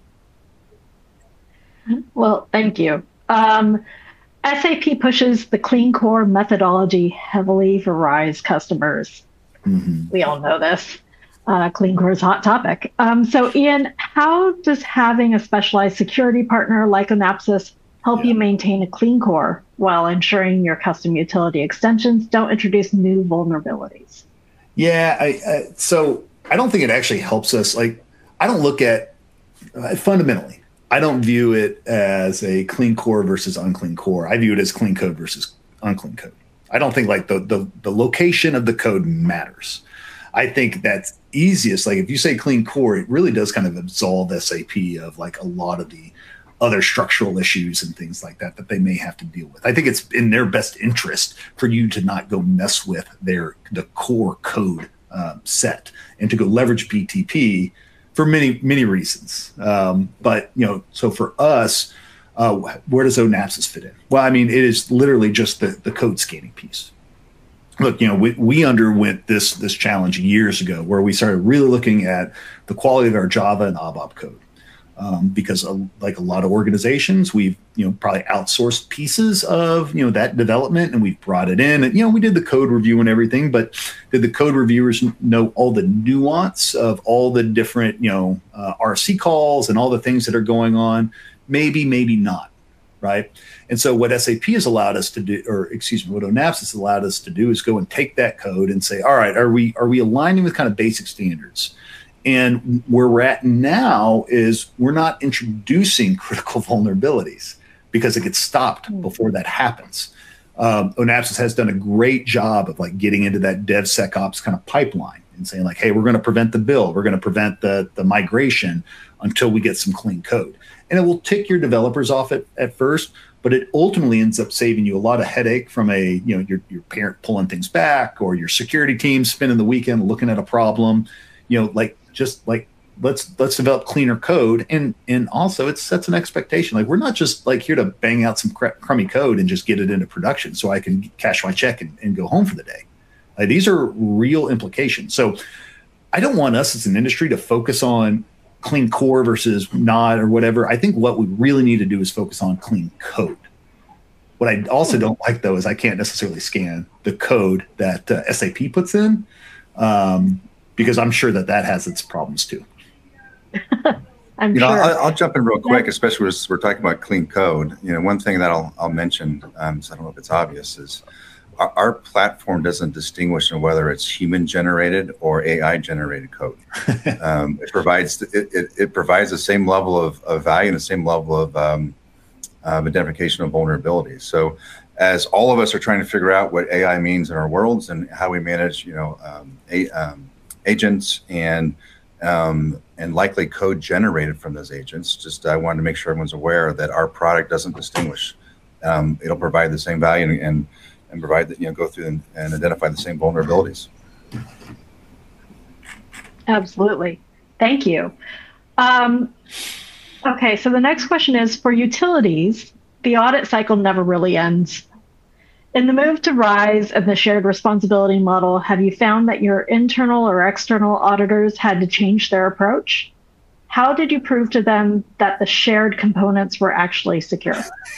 Well, thank you. SAP pushes the clean core methodology heavily for RISE customers. Mm-hmm. We all know this. Clean core is a hot topic. So Ian, how does having a specialized security partner like Synapsys help you maintain a clean core while ensuring your custom utility extensions don't introduce new vulnerabilities? Yeah, so I don't think it actually helps us. Like, I don't look at, fundamentally, I don't view it as a clean core versus unclean core. I view it as clean code versus unclean code. I don't think like the location of the code matters. I think that's easiest. Like if you say clean core, it really does kind of absolve SAP of like a lot of the other structural issues and things like that they may have to deal with. I think it's in their best interest for you to not go mess with the core code set and to go leverage BTP for many, many reasons. But, so for us, where does Synapsys fit in? Well, I mean, it is literally just the code scanning piece. Look, we underwent this challenge years ago where we started really looking at the quality of our Java and ABAP code. because like a lot of organizations, we've probably outsourced pieces of that development, and we've brought it in, and we did the code review and everything, but did the code reviewers know all the nuance of all the different RC calls and all the things that are going on? Maybe not, right? And so what SAP has allowed us to do, or excuse me, what ONAPS has allowed us to do, is go and take that code and say, all right, are we aligning with kind of basic standards? And where we're at now is we're not introducing critical vulnerabilities because it gets stopped before that happens. ONAPS has done a great job of like getting into that DevSecOps kind of pipeline and saying like, hey, we're going to prevent the build, we're going to prevent the migration until we get some clean code. And it will tick your developers off at first, but it ultimately ends up saving you a lot of headache from your parent pulling things back, or your security team spending the weekend looking at a problem. Let's develop cleaner code, and also it sets an expectation. Like, we're not just like here to bang out some crummy code and just get it into production so I can cash my check and go home for the day. These are real implications. So I don't want us as an industry to focus on clean core versus not or whatever. I think what we really need to do is focus on clean code. What I also don't like, though, is I can't necessarily scan the code that SAP puts in, because I'm sure that has its problems too. I'm sure. I'll jump in real quick, especially as we're talking about clean code. One thing that I'll mention, so I don't know if it's obvious, is our platform doesn't distinguish on whether it's human generated or AI generated code. It provides the same level of value and the same level of identification of vulnerabilities. So as all of us are trying to figure out what AI means in our worlds and how we manage, agents and likely code generated from those agents, I wanted to make sure everyone's aware that our product doesn't distinguish. It'll provide the same value and provide that, go through and identify the same vulnerabilities. Absolutely. Thank you. Okay, so the next question is, for utilities, the audit cycle never really ends. In the move to RISE and the shared responsibility model, have you found that your internal or external auditors had to change their approach? How did you prove to them that the shared components were actually secure?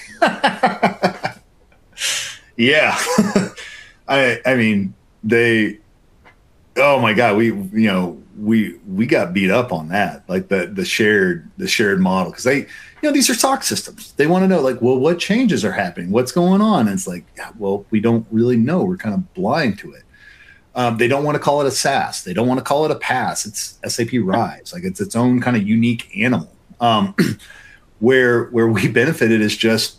Yeah. I mean, oh my God, we got beat up on that, like the shared model, because these are SOC systems. They want to know, like, well, what changes are happening? What's going on? And it's like, yeah, well, we don't really know. We're kind of blind to it. They don't want to call it a SaaS. They don't want to call it a PaaS. It's SAP RISE. Like, it's its own kind of unique animal. Where we benefited is just,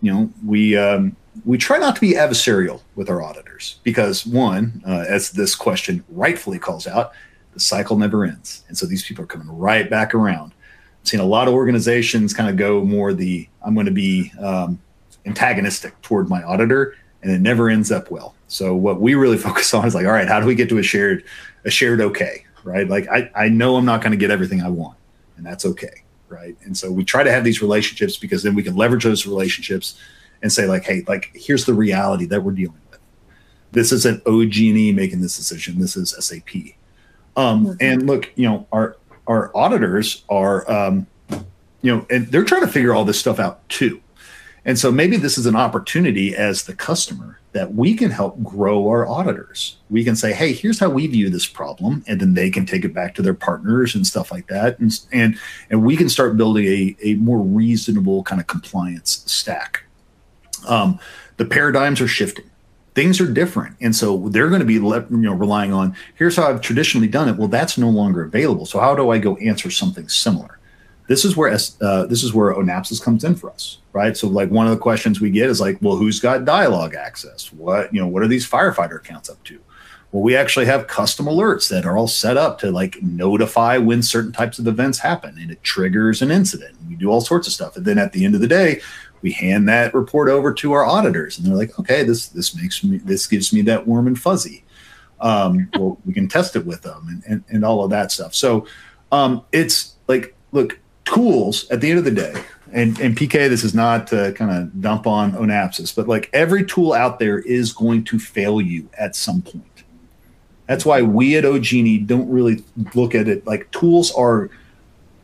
we try not to be adversarial with our auditors because, one, as this question rightfully calls out, the cycle never ends. And so these people are coming right back around. I've seen a lot of organizations kind of go more I'm going to be antagonistic toward my auditor, and it never ends up well. So what we really focus on is like, all right, how do we get to a shared okay, right? Like, I know I'm not going to get everything I want, and that's okay, right? And so we try to have these relationships because then we can leverage those relationships and say, like, hey, like, here's the reality that we're dealing with. This isn't OG&E making this decision. This is SAP. And look, our auditors are, and they're trying to figure all this stuff out too. And so maybe this is an opportunity as the customer that we can help grow our auditors. We can say, hey, here's how we view this problem. And then they can take it back to their partners and stuff like that. And we can start building a more reasonable kind of compliance stack. The paradigms are shifting. Things are different. And so they're going to be relying on, here's how I've traditionally done it. Well, that's no longer available. So how do I go answer something similar? This is where ONAPS comes in for us, right? So like one of the questions we get is like, well, who's got dialogue access? What are these firefighter accounts up to? Well, we actually have custom alerts that are all set up to like notify when certain types of events happen, and it triggers an incident. We do all sorts of stuff. And then at the end of the day, we hand that report over to our auditors, and they're like, okay, this gives me that warm and fuzzy. Well, we can test it with them and all of that stuff. So it's like, look, tools at the end of the day, and PK, this is not to kind of dump on ONAPS, but like every tool out there is going to fail you at some point. That's why we at OG&E don't really look at it like tools are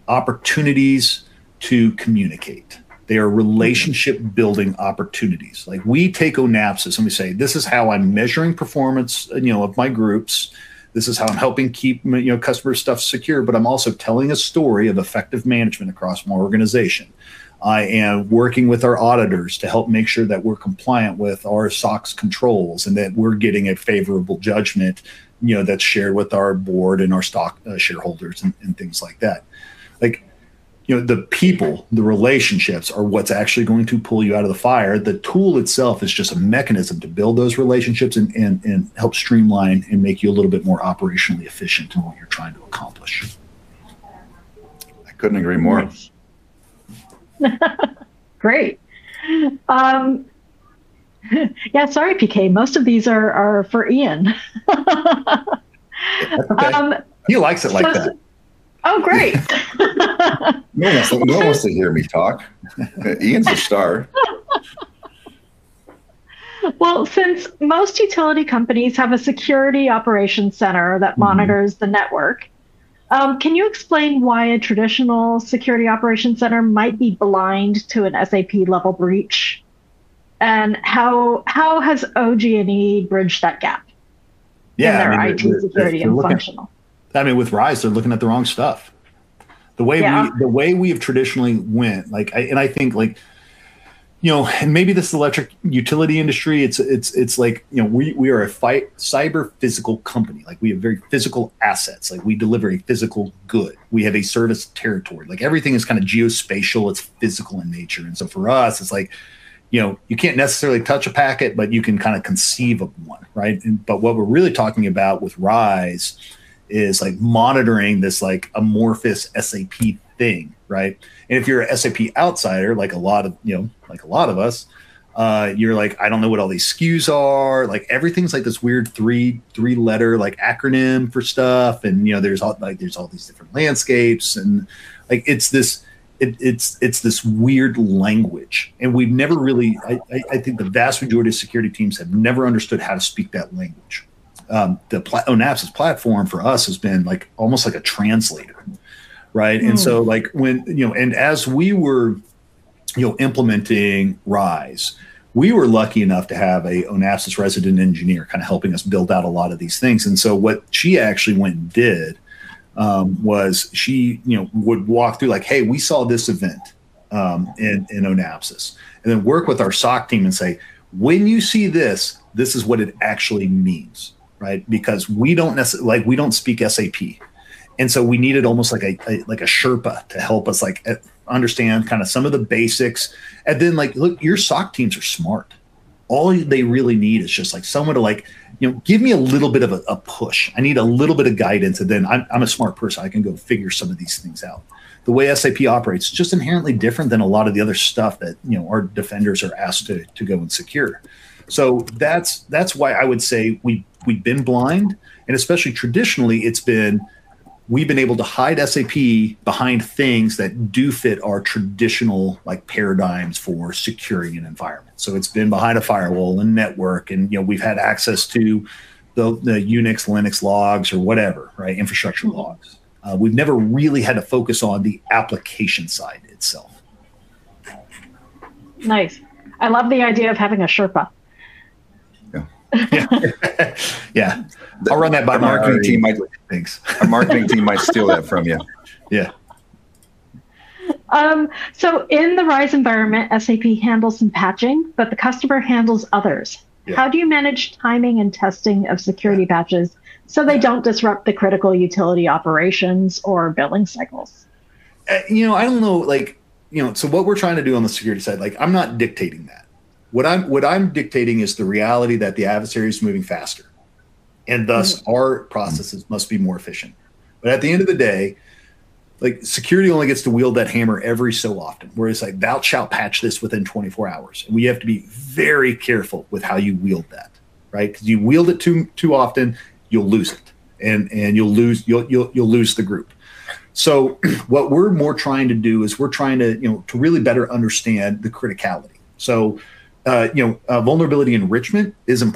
opportunities to communicate. They are relationship building opportunities. Like we take Onapsis and we say, this is how I'm measuring performance, of my groups. This is how I'm helping keep, customer stuff secure, but I'm also telling a story of effective management across my organization. I am working with our auditors to help make sure that we're compliant with our SOX controls and that we're getting a favorable judgment, that's shared with our board and our stock shareholders and things like that. Like, the people, the relationships are what's actually going to pull you out of the fire. The tool itself is just a mechanism to build those relationships and help streamline and make you a little bit more operationally efficient in what you're trying to accomplish. I couldn't agree more. Nice. Great. Yeah, sorry, PK. Most of these are for Ian. That's okay. He likes it like that. Oh, great. No one wants to hear me talk. Ian's a star. Well, since most utility companies have a security operations center that monitors the network, can you explain why a traditional security operations center might be blind to an SAP level breach? And how has OG&E bridged that gap in their IT security and functional? With Rise, they're looking at the wrong stuff. The way we have traditionally went, I think and maybe this electric utility industry, it's like, we are a cyber physical company. Like we have very physical assets. Like we deliver a physical good. We have a service territory. Like everything is kind of geospatial. It's physical in nature. And so for us, it's like, you can't necessarily touch a packet, but you can kind of conceive of one, right? But what we're really talking about with Rise is like monitoring this like amorphous SAP thing, right? And if you're a SAP outsider, like a lot of us, you're like, I don't know what all these SKUs are. Like everything's like this weird three letter like acronym for stuff, and there's all these different landscapes, and like it's this weird language, and we've never really. I think the vast majority of security teams have never understood how to speak that language. The Onapsis platform for us has been like almost like a translator, right? And so like when and as we were implementing Rise, we were lucky enough to have a Onapsis resident engineer kind of helping us build out a lot of these things. And so what she actually went and did was she would walk through like, hey, we saw this event in Onapsis, and then work with our SOC team and say, when you see this is what it actually means. Right, because we don't necessarily we don't speak SAP, and so we needed almost like a Sherpa to help us like understand kind of some of the basics. And then like, look, your SOC teams are smart. All they really need is just like someone to give me a little bit of a push. I need a little bit of guidance, and then I'm a smart person. I can go figure some of these things out. The way SAP operates is just inherently different than a lot of the other stuff that our defenders are asked to go and secure. So that's why I would say we've been blind, and especially traditionally, we've been able to hide SAP behind things that do fit our traditional like paradigms for securing an environment. So it's been behind a firewall and network, and we've had access to the Unix, Linux logs or whatever, right? Infrastructure logs. We've never really had to focus on the application side itself. Nice. I love the idea of having a Sherpa. Yeah. I'll run that by our marketing team. Thanks. Our marketing team might steal that from you. Yeah. So in the Rise environment, SAP handles some patching, but the customer handles others. Yeah. How do you manage timing and testing of security patches so they don't disrupt the critical utility operations or billing cycles? I don't know, so what we're trying to do on the security side, like I'm not dictating that. What I'm dictating is the reality that the adversary is moving faster, and thus our processes must be more efficient. But at the end of the day, like security only gets to wield that hammer every so often, where it's like thou shalt patch this within 24 hours. And we have to be very careful with how you wield that, right? Because you wield it too often, you'll lose it, and you'll lose the group. So what we're more trying to do is we're trying to to really better understand the criticality. So vulnerability enrichment is important.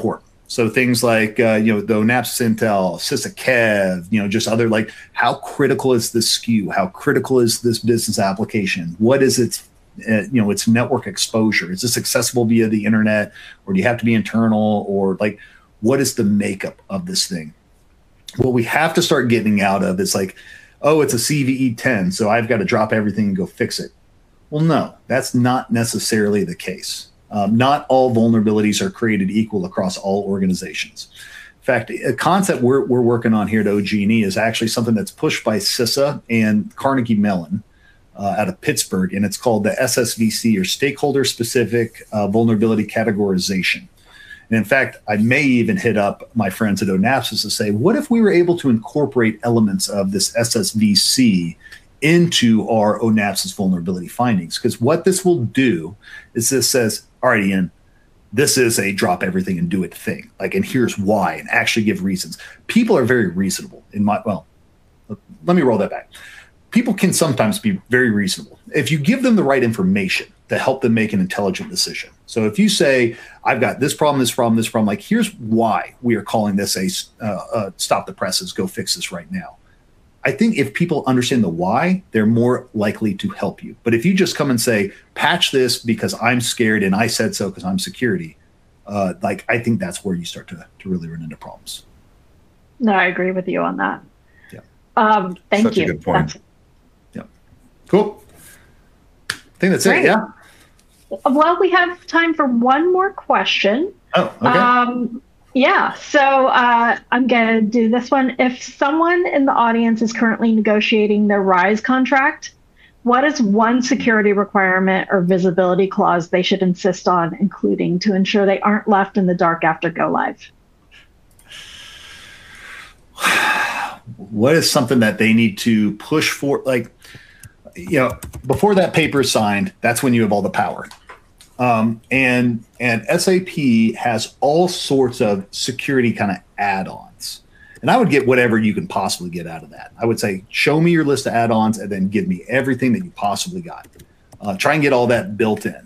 So things like, the ONAPSIS Intel, SysAkev, just other, like, how critical is this SKU? How critical is this business application? What is its, its network exposure? Is this accessible via the internet, or do you have to be internal, or like, what is the makeup of this thing? What we have to start getting out of is like, oh, it's a CVE 10, so I've got to drop everything and go fix it. Well, no, that's not necessarily the case. Not all vulnerabilities are created equal across all organizations. In fact, a concept we're working on here at OG&E is actually something that's pushed by CISA and Carnegie Mellon out of Pittsburgh, and it's called the SSVC, or Stakeholder Specific Vulnerability Categorization. And in fact, I may even hit up my friends at ONAPSIS to say, what if we were able to incorporate elements of this SSVC into our ONAPSIS vulnerability findings? Because what this will do is this says, all right, Ian, this is a drop everything and do it thing. Like, and here's why, and actually give reasons. People are very reasonable let me roll that back. People can sometimes be very reasonable if you give them the right information to help them make an intelligent decision. So if you say, I've got this problem, like, here's why we are calling this a stop the presses, go fix this right now. I think if people understand the why, they're more likely to help you. But if you just come and say, patch this because I'm scared and I said so because I'm security, I think that's where you start to really run into problems. No, I agree with you on that. Yeah. Thank Such you. a good point. Yeah. Cool. I think that's it. Yeah. Well, we have time for one more question. Oh, okay. Yeah, so I'm going to do this one. If someone in the audience is currently negotiating their RISE contract, what is one security requirement or visibility clause they should insist on including to ensure they aren't left in the dark after go live? What is something that they need to push for? Like, before that paper is signed, that's when you have all the power. And SAP has all sorts of security kind of add-ons. And I would get whatever you can possibly get out of that. I would say, show me your list of add-ons and then give me everything that you possibly got. Try and get all that built in.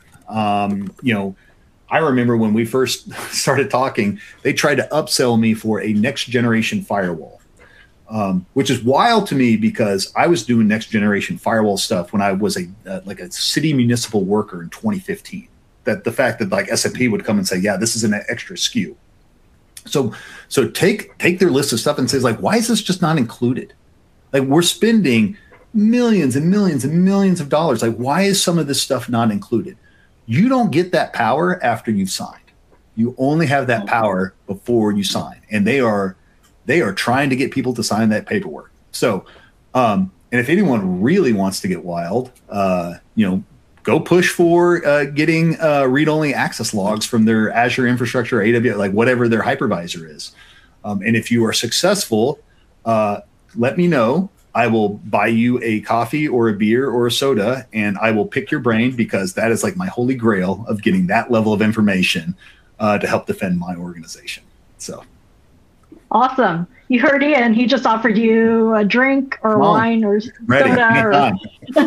I remember when we first started talking, they tried to upsell me for a next generation firewall, which is wild to me because I was doing next generation firewall stuff when I was a city municipal worker in 2015. That the fact that like SAP would come and say, yeah, this is an extra SKU. So take their list of stuff and say, like, why is this just not included? Like, we're spending millions and millions and millions of dollars. Like, why is some of this stuff not included? You don't get that power after you've signed. You only have that power before you sign. And they are trying to get people to sign that paperwork. So, and if anyone really wants to get wild, go push for getting read-only access logs from their Azure infrastructure, AWS, like whatever their hypervisor is. And if you are successful, let me know. I will buy you a coffee or a beer or a soda, and I will pick your brain because that is like my holy grail of getting that level of information to help defend my organization. So. Awesome. You heard Ian. He just offered you a drink or wine or soda.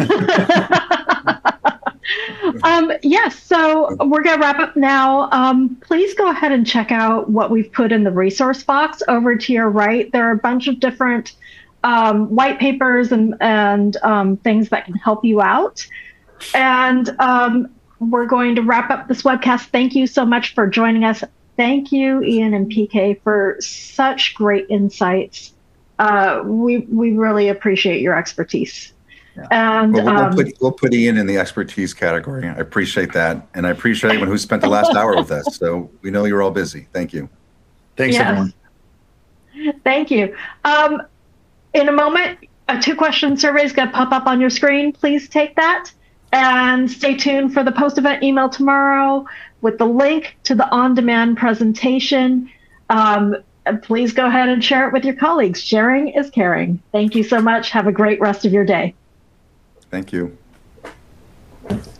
Yes, so we're going to wrap up now. Please go ahead and check out what we've put in the resource box over to your right. There are a bunch of different white papers and things that can help you out. And we're going to wrap up this webcast. Thank you so much for joining us. Thank you, Ian and PK, for such great insights. We really appreciate your expertise. Yeah. And we'll put Ian in the expertise category. I appreciate that. And I appreciate anyone who spent the last hour with us. So we know you're all busy. Thank you. Thanks, everyone. Thank you. In a moment, a 2-question survey is going to pop up on your screen. Please take that and stay tuned for the post-event email tomorrow with the link to the on-demand presentation. Please go ahead and share it with your colleagues. Sharing is caring. Thank you so much. Have a great rest of your day. Thank you.